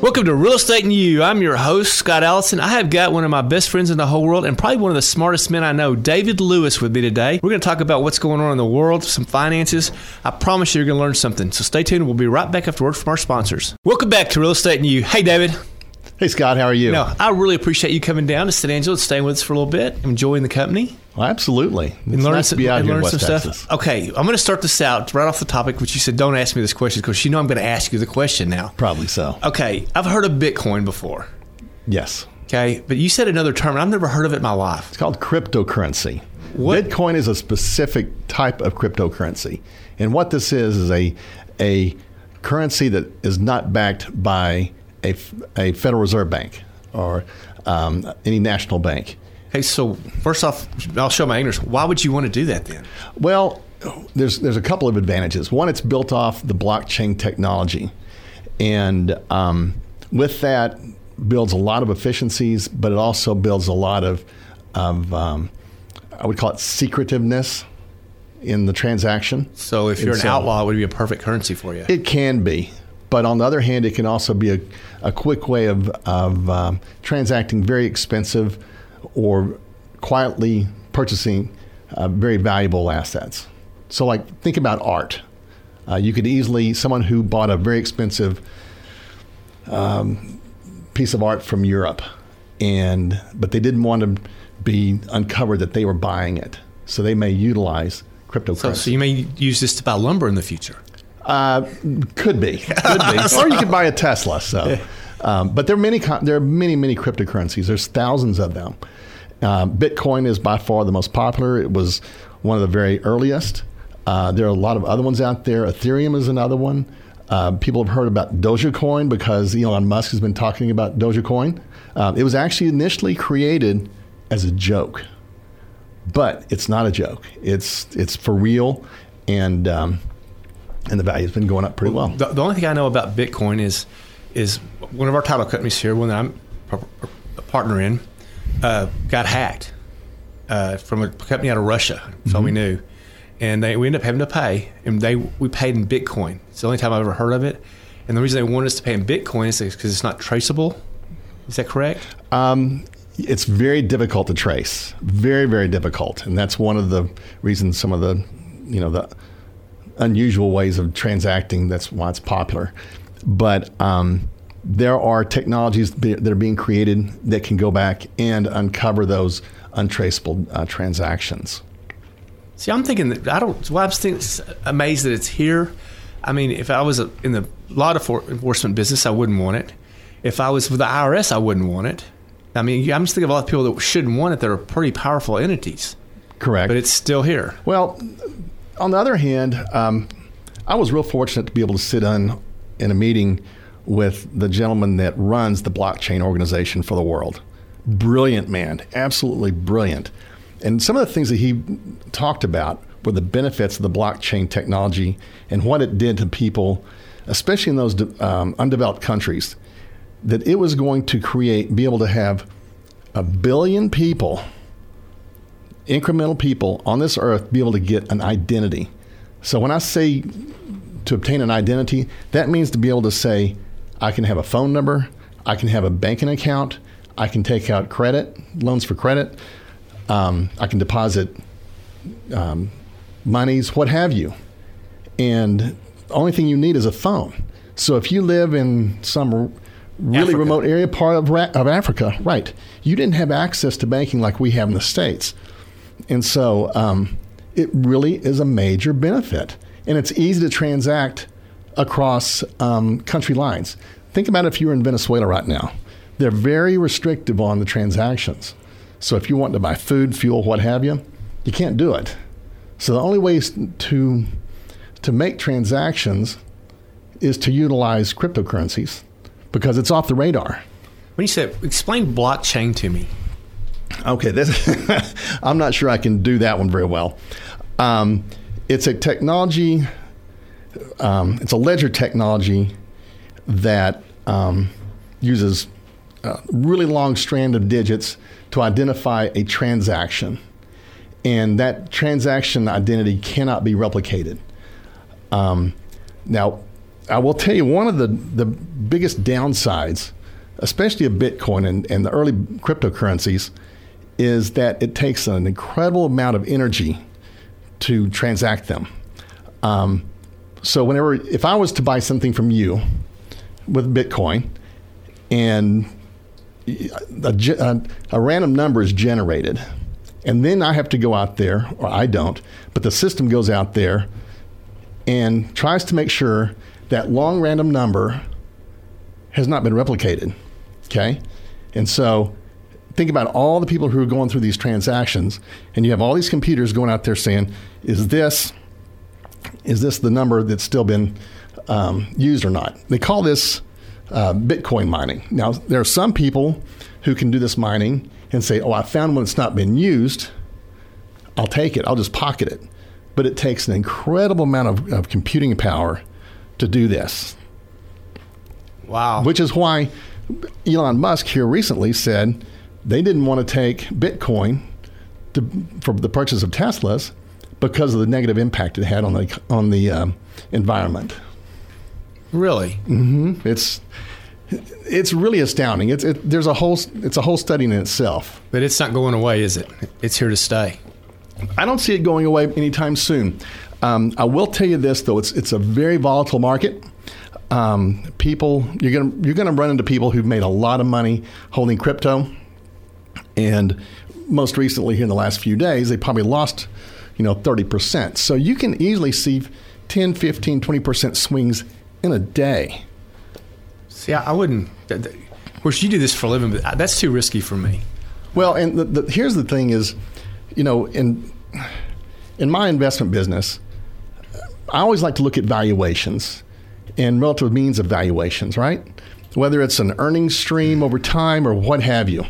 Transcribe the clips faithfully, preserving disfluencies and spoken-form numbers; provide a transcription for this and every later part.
Welcome to Real Estate and You. I'm your host, Scott Allison. I have got one of my best friends in the whole world and probably one of the smartest men I know, David Lewis, with me today. We're going to talk about what's going on in the world, some finances. I promise you you're going to learn something. So stay tuned. We'll be right back after word from our sponsors. Welcome back to Real Estate and You. Hey, David. Hey, Scott. How are you? No, I really appreciate you coming down to San Angelo and staying with us for a little bit, enjoying the company. Well, absolutely. It's and learn nice some, to be out and here learn in West some Texas. stuff. Okay, I'm going to start this out right off the topic, which you said don't ask me this question because you know I'm going to ask you the question now. Probably so. Okay, I've heard of Bitcoin before. Yes. Okay, but you said another term, and I've never heard of it in my life. It's called cryptocurrency. What? Bitcoin is a specific type of cryptocurrency. And what this is is a a currency that is not backed by a, a Federal Reserve Bank or um, any national bank. Okay, so first off, I'll show my ignorance. Why would you want to do that then? Well, there's there's a couple of advantages. One, it's built off the blockchain technology. And um, with that, builds a lot of efficiencies, but it also builds a lot of, of um, I would call it secretiveness in the transaction. So if you're And an so outlaw, it would be a perfect currency for you. It can be. But on the other hand, it can also be a, a quick way of, of um, transacting very expensive or quietly purchasing uh, very valuable assets. So like think about art. Uh, you could easily, someone who bought a very expensive um, piece of art from Europe, and but they didn't want to be uncovered that they were buying it. So they may utilize cryptocurrency. So, so you may use this to buy lumber in the future. Uh, could be, could be, or you could buy a Tesla. So, um, but there are many, there are many, many cryptocurrencies. There's thousands of them. Uh, Bitcoin is by far the most popular. It was one of the very earliest. Uh, there are a lot of other ones out there. Ethereum is another one. Uh, people have heard about Dogecoin because Elon Musk has been talking about Dogecoin. Uh, it was actually initially created as a joke, but it's not a joke. It's it's for real, and um, and the value's been going up pretty well. The, the only thing I know about Bitcoin is is one of our title companies here, one that I'm a partner in, uh, got hacked uh, from a company out of Russia. That's all Mm-hmm. we knew. And they, we ended up having to pay, and they we paid in Bitcoin. It's the only time I've ever heard of it. And the reason they wanted us to pay in Bitcoin is because it's not traceable. Is that correct? Um, it's very difficult to trace. Very, very difficult. And that's one of the reasons some of the, you know, the unusual ways of transacting, that's why it's popular. But um, there are technologies that are being created that can go back and uncover those untraceable uh, transactions. See, I'm thinking that I don't. Well, I'm still amazed that it's here. I mean, if I was in the law enforcement business, I wouldn't want it. If I was with the I R S, I wouldn't want it. I mean, I'm just thinking of all the people that shouldn't want it that are pretty powerful entities. Correct. But it's still here. Well, on the other hand, um, I was real fortunate to be able to sit in, in a meeting with the gentleman that runs the blockchain organization for the world. Brilliant man, absolutely brilliant. And some of the things that he talked about were the benefits of the blockchain technology and what it did to people, especially in those um, undeveloped countries, that it was going to create, be able to have a billion people, incremental people on this earth, be able to get an identity. So when I say to obtain an identity, that means to be able to say, I can have a phone number, I can have a banking account, I can take out credit, loans for credit, Um, I can deposit um, monies, what have you. And the only thing you need is a phone. So if you live in some r- really Africa. remote area, part of, Ra- of Africa, right, you didn't have access to banking like we have in the States. And so um, it really is a major benefit. And it's easy to transact across um, country lines. Think about if you were in Venezuela right now. They're very restrictive on the transactions. So if you want to buy food, fuel, what have you, you can't do it. So the only ways to to make transactions is to utilize cryptocurrencies because it's off the radar. When you said, explain blockchain to me. Okay, this I'm not sure I can do that one very well. Um, it's a technology, um, it's a ledger technology that um, uses a really long strand of digits to identify a transaction. And that transaction identity cannot be replicated. Um, now, I will tell you one of the, the biggest downsides, especially of Bitcoin and, and the early cryptocurrencies, is that it takes an incredible amount of energy to transact them. Um, so whenever, if I was to buy something from you with Bitcoin and a, a, a random number is generated, and then I have to go out there, or I don't, but the system goes out there and tries to make sure that long random number has not been replicated, okay? And so think about all the people who are going through these transactions, and you have all these computers going out there saying, is this is this the number that's still been um, used or not? They call this uh, Bitcoin mining. Now, there are some people who can do this mining and say, oh, I found one that's not been used. I'll take it. I'll just pocket it. But it takes an incredible amount of, of computing power to do this. Wow. Which is why Elon Musk here recently said they didn't want to take Bitcoin to, for the purchase of Teslas because of the negative impact it had on the on the um, environment. Really? Mm-hmm. It's it's really astounding. It's it, there's a whole it's a whole study in itself. But it's not going away, is it? It's here to stay. I don't see it going away anytime soon. Um, I will tell you this though: it's it's a very volatile market. Um, people, you're gonna you're gonna run into people who've made a lot of money holding crypto, and most recently here in the last few days, they probably lost, you know, thirty percent. So you can easily see ten, fifteen, twenty percent swings in a day. See, I, I wouldn't. Of course, you do this for a living, but that's too risky for me. Well, and the, the, here's the thing: is, you know, in in my investment business, I always like to look at valuations and relative means of valuations, right? Whether it's an earnings stream over time or what have you.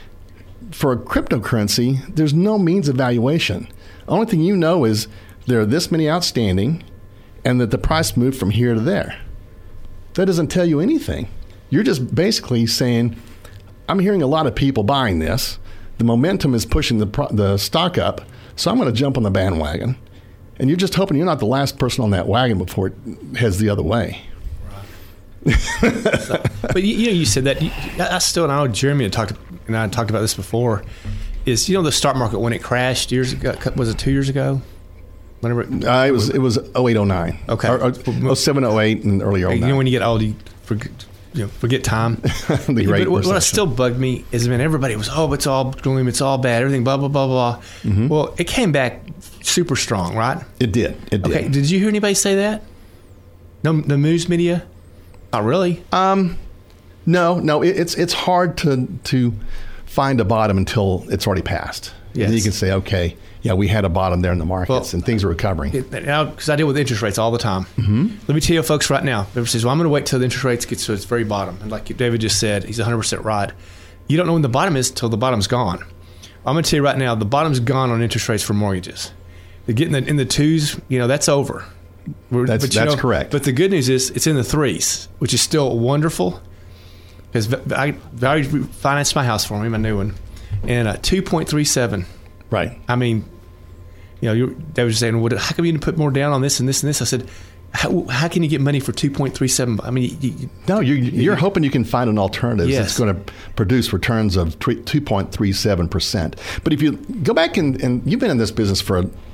For a cryptocurrency, there's no means of valuation. The only thing you know is there are this many outstanding and that the price moved from here to there. That doesn't tell you anything. You're just basically saying, I'm hearing a lot of people buying this. The momentum is pushing the pro- the stock up, so I'm going to jump on the bandwagon. And you're just hoping you're not the last person on that wagon before it heads the other way. Right. So, but you, you know, you said that. You, I still, and I know Jeremy had talked, and I talked about this before. Is, you know, the stock market when it crashed years ago? Was it two years ago? Whenever it, uh, it was, it was oh eight oh nine. Okay. Or, or oh seven oh eight and early oh nine. You know, when you get old, you forget, you know, forget time. the great but what, what still bugged me is, man, everybody was, oh, it's all gloom, it's all bad, everything, blah blah blah blah. Mm-hmm. Well, it came back super strong, right? It did. It did. Okay. Did you hear anybody say that? No, the news media. Not really. Um, no, no. It, it's it's hard to to find a bottom until it's already passed. Yes. And then you can say, okay, yeah, we had a bottom there in the markets, well, and things are recovering. Because I deal with interest rates all the time. Mm-hmm. Let me tell you, folks, right now. Everybody says, well, I'm going to wait till the interest rates get to its very bottom. And like David just said, he's one hundred percent right. You don't know when the bottom is until the bottom's gone. I'm going to tell you right now, the bottom's gone on interest rates for mortgages. They're getting in the, in the twos, you know, that's over. We're, that's but, that's know, correct. But the good news is it's in the threes, which is still wonderful. Because I Valerie financed my house for me, my new one, and uh, two point three seven. Right. I mean, you know, you're, they were just saying, well, how come you didn't put more down on this and this and this? I said, how, how can you get money for two point three seven? I mean, you, you, no, you're, you're you, hoping you can find an alternative yes. that's going to produce returns of two point three seven percent. But if you go back and, and you've been in this business for a,